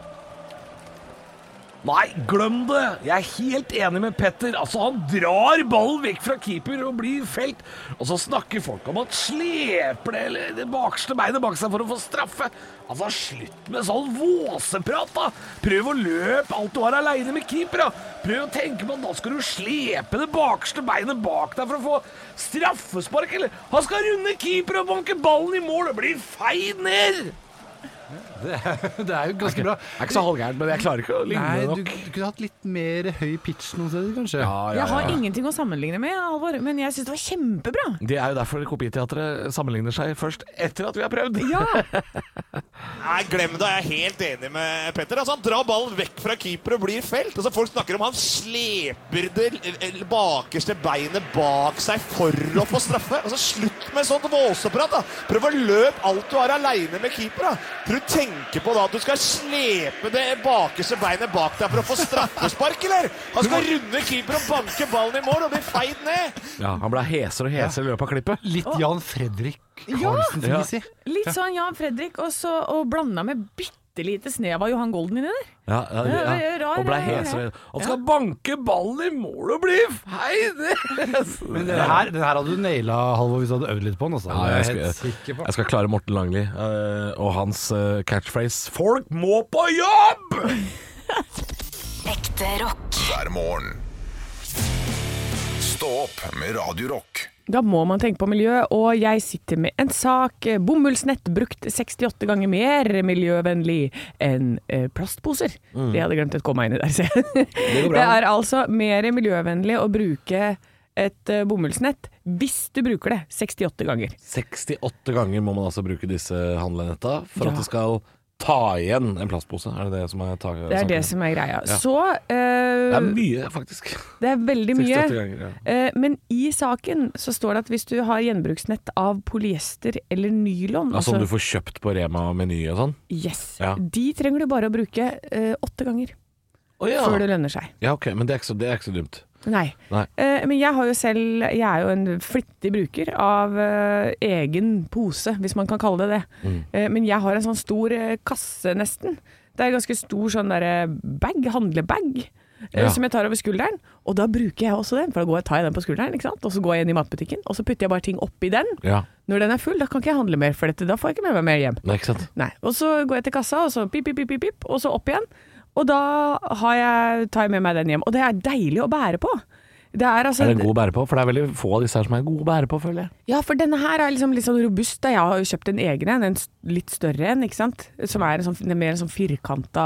Nei, glem det! Jeg er helt enig med Petter. Altså, han drar ballen vekk fra keeper og blir felt. Og så snakker folk om at sleper det eller det bakste beinet bak seg for å få straffe. Altså, slutt med sånn våseprat, da. Prøv å løpe alt du har alene med keeper, da. Prøv å tenke på at da skal du slepe det bakste beinet bak deg for å få straffespark, eller han skal runde keeper og banke ballen I mål og bli feid ned. Det er, det er jo ganske bra. Det er ikke så halvgærent, men jeg klarer ikke å ligne Nei, nok. du, du kunne hatt litt mer høy pitch noen steder, kanskje. Ja, ja, Jeg har ja. ingenting å sammenligne med, Halvor, men jeg synes det var kjempebra. Det er jo derfor Kopiteatret sammenligner seg først etter at vi har prøvd. Ja. Nei, glem det, jeg er helt enig med Petter. Altså, han drar ballen vekk fra keeper og blir felt. Altså, folk snakker om han sleper det bakerste beinet bak seg for å få straffe. Altså, slutt med sånt våseprat, da. Prøv å løpe alt du har alene med keeper, da. Prøv å tenke på da at du skal slepe det bakerste beinet bak deg for å få straffespark, eller? Han skal runde keeper og banke ballen i mål og bli feid ned. Ja, han ble heser og heser i løpet av klippet. Litt Jan Fredrik Ja, Karlsen, vil jeg si. litt sånn Jan Fredrik, og så og blanda med bittelite snev av Johan Golden inni der. Ja, ja, ja, Ja, ja, rar, og ble rar, rar. heser. Han skal banke ballen i mål og bli feid! Men den her, den her hadde du naila, Halvor, hvis du hadde øvd litt på den. Altså. Ja, Det er jeg, jeg helt skal, sikker på. jeg skal klare Morten Langli uh, og hans uh, catchphrase 'Folk må på jobb!' Ekte rock. hver morgen. Stå opp med Radio Rock. Da må man tenke på miljø, og jeg sitter med en sak. Bomullsnett brukt sekstiåtte ganger mer miljøvennlig enn eh, plastposer. Mm. Det hadde glemt et komma inni der, se. Det, går bra. det er altså mer miljøvennlig å bruke et eh, bomullsnett hvis du bruker det sekstiåtte ganger. sekstiåtte ganger må man altså bruke disse handlenetta for Ja. at det skal ta igjen en plastpose. Er det det som er ta Det er det som er greia. Ja. Så eh, Det er mye, faktisk. Det er veldig mye. sekstiåtte ganger, ja. Eh, men i saken så står det at hvis du har gjenbruksnett av polyester eller nylon Ja, Som du får kjøpt på Rema og Meny og sånn? Yes. Ja. De trenger du bare å bruke eh, åtte ganger Å, ja. før det lønner seg. Ja, ok, men det er ikke så, det er ikke så dumt. Nei. Nei. Eh, men jeg har jo selv Jeg er jo en flittig bruker av eh, egen pose, hvis man kan kalle det det. Mm. Eh, men jeg har en sånn stor eh, kasse, nesten. Det er en ganske stor sånn derre bag, handlebag. eh, Ja. Som jeg tar over skulderen, og da bruker jeg også den. For da går jeg, tar jeg den på skulderen, ikke sant? Og så går jeg inn i matbutikken, og så putter jeg bare ting oppi den. Ja, Når den er full, da kan ikke jeg handle mer, for dette, da får jeg ikke med meg mer hjem. Nei, ikke sant? Nei. Og så går jeg til kassa, og så pip, pip, pip, pip, pip, og så opp igjen. Og da har jeg, tar jeg med meg den hjem. Og det er deilig å bære på. Det er, altså, Er den god å bære på? For det er veldig få av disse her som er gode å bære på, føler jeg. Ja, for denne her er liksom litt sånn robust. Da. Jeg har jo kjøpt en egen en, en s- litt større en, ikke sant? Som er en sånn, mer en sånn firkanta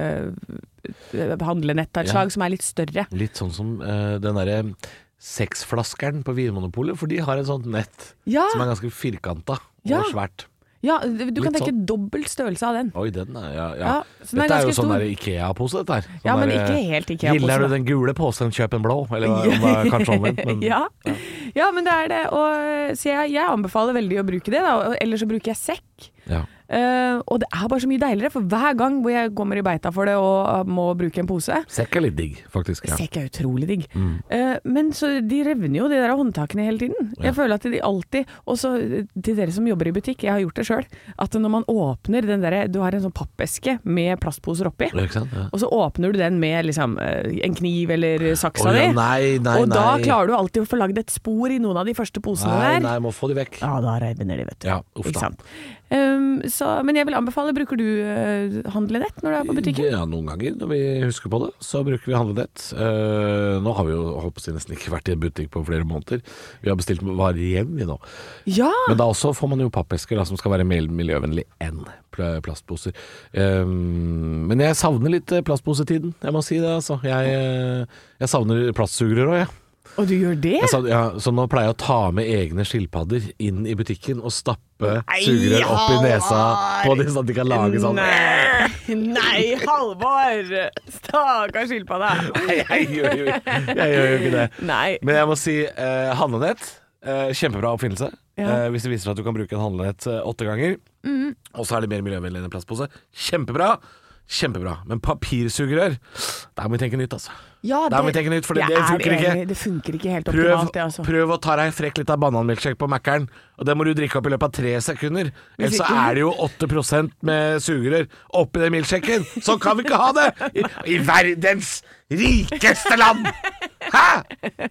uh, handlenett av et Ja. slag, som er litt større. Litt sånn som eh, den derre sexflaskeren på Vinmonopolet, for de har en sånn nett Ja. som er ganske firkanta Ja. og svært. Ja, du, du kan Litt tenke sånn. dobbelt størrelse av den. Oi, den er ja, ja. Ja, så den er Dette er jo ganske sånn stor. der Ikea-pose, dette her. Sånn Ja, men der, ikke helt Ikea-pose, Gilder da. du den gule posen, kjøp en blå. Eller hva- om det er kanskje omvendt. Men, ja. ja, men det er det. Og, så jeg, jeg anbefaler veldig å bruke det, da. Og ellers så bruker jeg sekk. Ja. Eh, og det er bare så mye deiligere, for hver gang hvor jeg kommer i beita for det og må bruke en pose Sekk er litt digg, faktisk. Ja. Sekk er utrolig digg. Mm. Eh, men så de revner jo de der håndtakene hele tiden. Ja. Jeg føler at de alltid, og så til dere som jobber i butikk, jeg har gjort det selv, at når man åpner den der, du har en sånn pappeske med plastposer oppi, Ja, ikke sant? Ja. og så åpner du den med liksom, eh, en kniv eller saksa Å, ja, di, nei, nei, og da nei. klarer du alltid å få lagd et spor i noen av de første posene Nei, der. nei, må få de vekk. Ja, da revner de, vet du. Ja, uff Ikke da. sant? Um, så, men jeg vil anbefale, bruker du uh, handlenett når du er på butikken? Ja, noen ganger når vi husker på det, så bruker vi handlenett. Eh, nå har vi jo holdt på å si nesten ikke vært i en butikk på flere måneder. Vi har bestilt varer hjem vi nå. Ja! Men da også får man jo pappesker da, som skal være mer miljøvennlig enn pl- plastposer. Eh, men jeg savner litt eh, plastposetiden, jeg må si det. Altså. Jeg, eh, jeg savner plastsugerør òg, jeg. Og du gjør det? Jeg savner, ja, så nå pleier jeg å ta med egne skilpadder inn i butikken og stappe Nei, sugerør opp i nesa Halvor! på dem, sånn at de kan lage sånn. Nei, nei Halvor! Stakkars skilpadde. Nei, jeg gjør jo jeg gjør jo ikke det. Nei. Men jeg må si eh, handlenett, eh, kjempebra oppfinnelse. Ja. Eh, hvis det viser seg at du kan bruke en handlenett eh, åtte ganger, Mm. og så er det mer miljøvennlig enn en plastpose. Kjempebra! Kjempebra. Men papirsugerør, der må vi tenke nytt, altså. Ja, Der må vi tenke nytt, for det, jeg det er funker ikke. enig, det funker ikke helt Prøv, optimalt, det altså. prøv å ta deg frekk litt av bananmilkshake på Mækkern, og det må du drikke opp i løpet av tre sekunder. Ellers så ikke- er det jo åtte prosent med sugerør oppi den milkshaken. Sånn kan vi ikke ha det! I, I verdens rikeste land! Hæ?!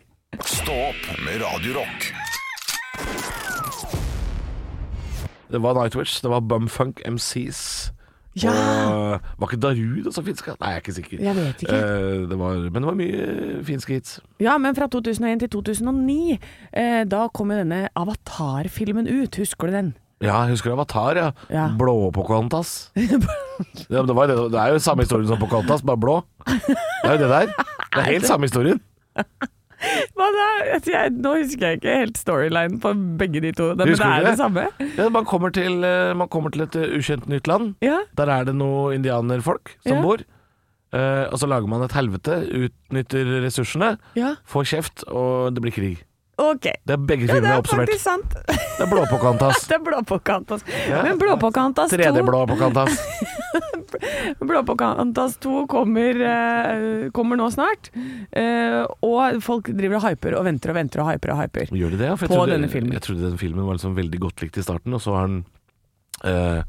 Stå opp med Radio Rock. Det var Nightwish, det var Bumfunk M Cs. Ja. Og var ikke Darude også finske? Nei, jeg er ikke sikker. Jeg vet ikke. Eh, det var, men det var mye finske hits. Ja, men fra to tusen og en til to tusen og ni, eh, da kom jo denne Avatar-filmen ut. Husker du den? Ja, jeg husker Avatar, ja. Ja. Blå Pocahontas. Ja, det, var det, det er jo samme historien som Pocahontas, bare blå. Det er jo det der. Det er helt samme historien. Hva da? Jeg, nå husker jeg ikke helt storyline på begge de to, men det er det, det samme. Ja, man, kommer til, man kommer til et ukjent nytt land. Ja. Der er det noen indianerfolk som ja. bor. Uh, og så lager man et helvete, utnytter ressursene, ja. får kjeft, og det blir krig. Ok. Det er begge filmene ja, oppsummert. Det er faktisk sant. Det er Blå Pocahontas. Det er Blå Pocahontas. Ja. Men Blå Pocahontas to... Tredje Blå Pocahontas. Blå Pocahontas to kommer, uh, kommer nå snart. Uh, og folk driver og hyper og venter og venter og hyper og hyper. Gjør de det? Ja? For på trodde, denne filmen. Jeg trodde den filmen var liksom veldig godt likt i starten, og så har den... Uh,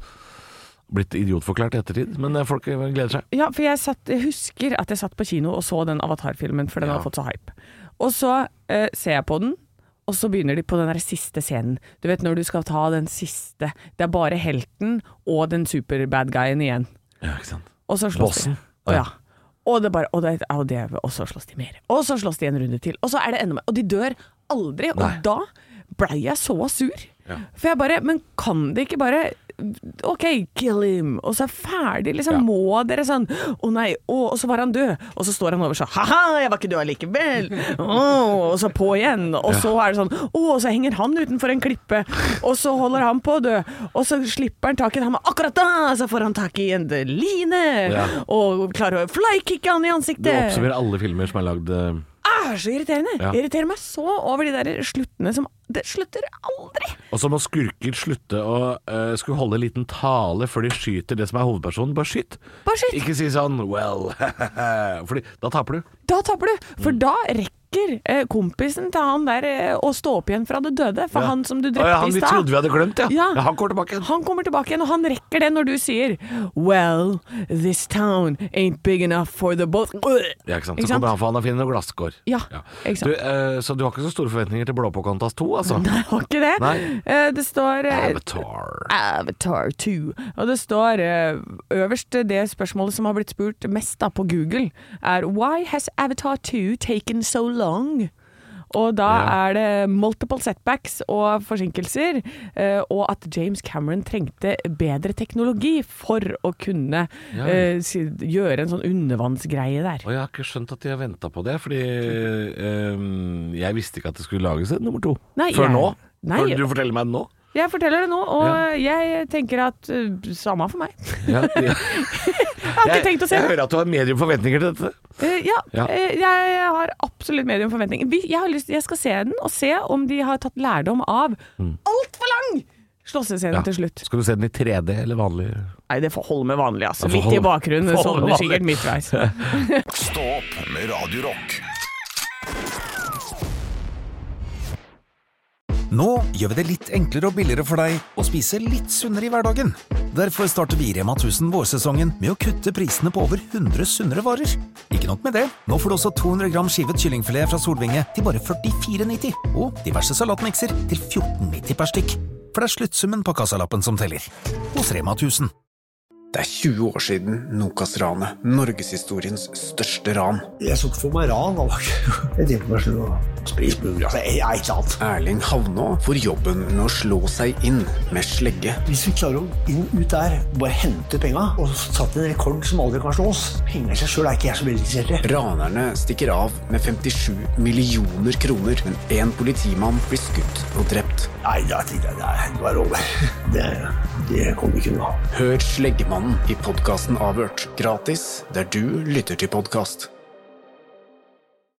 blitt idiotforklart i ettertid, men folk gleder seg. Ja, for jeg, satt, jeg husker at jeg satt på kino og så den Avatar-filmen, for den ja. Hadde fått så hype. Og så eh, ser jeg på den, og så begynner de på den der siste scenen. Du vet når du skal ta den siste, det er bare helten og den super-bad-guyen igjen. Ja, ikke sant. Og så slåss Bossen. de. Og ja. Og, det bare, og, det, og, det, og så slåss de mer. Og så slåss de en runde til. Og så er det enda mer. Og de dør aldri. Og Nei. da ble jeg så sur. Ja. For jeg bare, men kan det ikke bare ok, kill him, og så er ferdig liksom, ja. Må dere sånn å oh, nei, oh, og så var han død, og så står han over så haha, jeg var ikke død likevel oh, og så på igjen, og ja. Så er det sånn å, oh, og så henger han utenfor en klippe, og så holder han på å dø, og så slipper han tak i han, men akkurat da, så får han tak i en line ja. Og klarer å flykicke han i ansiktet. Du oppsummerer alle filmer som er lagd uh... Ah, så irriterende. Ja. Jeg irriterer meg så over de der sluttene som det slutter aldri. Og så må skurker slutte å uh, skulle holde en liten tale før de skyter det som er hovedpersonen. Bare skyt. Bare skyt. Ikke si sånn well, fordi da taper du. Da taper du, for mm. da rekker eh, kompisen til han der eh, å stå opp igjen fra det døde, for ja. Han som du drepte ja, han, i stad. Vi trodde vi hadde glemt, ja. Ja. ja. Han kommer tilbake igjen. Han kommer tilbake igjen, og han rekker det når du sier well, this town ain't big enough for the both. Ja, ikke sant. Så ikke kommer sant? Han for han har finnet noe glasskår. Ja, ja. Ikke sant. Du, uh, så du har ikke så store forventninger til Blå Pocahontas to, altså? Nei, jeg har ikke det. Uh, det står uh, Avatar. Avatar to. Og det står uh, øverst det spørsmålet som har blitt spurt mest da på Google, er why has Avatar two taken so long? Og da ja. Er det multiple setbacks og forsinkelser, uh, og at James Cameron trengte bedre teknologi for å kunne ja. uh, gjøre en sånn undervannsgreie der. Og jeg har ikke skjønt at de har ventet på det, fordi um, jeg visste ikke at det skulle lages et nummer to. Nei, Før jeg, nå. Nei, Før du forteller meg det nå. Jeg forteller det nå, og ja. Jeg tenker at uh, samme for meg. Ja, ja. Jeg har ikke tenkt å se det. Jeg hører at du har medium forventninger til dette. Uh, ja, ja. Uh, jeg har absolutt medium forventninger. Jeg, har lyst, jeg skal se den, og se om de har tatt lærdom av mm. alt for lang slåssescenen ja. Til slutt. Skal du se den i tre D eller vanlig? Nei, det får holde med vanlig, altså. Litt i bakgrunnen, sånn er sikkert midtveis. Stå opp med Radio Rock. Nå gjør vi det litt enklere og billigere for deg å spise litt sunnere i hverdagen. Derfor starter vi Rema tusen vårsesongen med å kutte prisene på over hundre sunnere varer. Ikke nok med det, nå får du også to hundre gram skivet kyllingfilet fra Solvinge til bare førtifire nitti, og diverse salatmikser til fjorten nitti per stykk. For det er sluttsummen på kassalappen som teller. Hos Rema tusen. Det er tjue år siden Nokas-ranet, Norgeshistoriens største ran. Jeg så ikke for meg ran, jeg tenkte meg slå sprisbugger, altså, jeg er ikke alt. Erling Havnå får jobben med å slå seg inn med slegge. Hvis vi klarer å inn ut der, bare hente penger, og satt en rekord som aldri kan slås, penger seg selv er ikke jeg så veldig interessert. Ranerne stikker av med femtisju millioner kroner, men en politimann blir skutt og drept. Nei, da tenkte jeg, nei, det var over. Det, det kom ikke noe. Hør Sleggemann i podcasten Avhørt, gratis, der du lytter til podcast.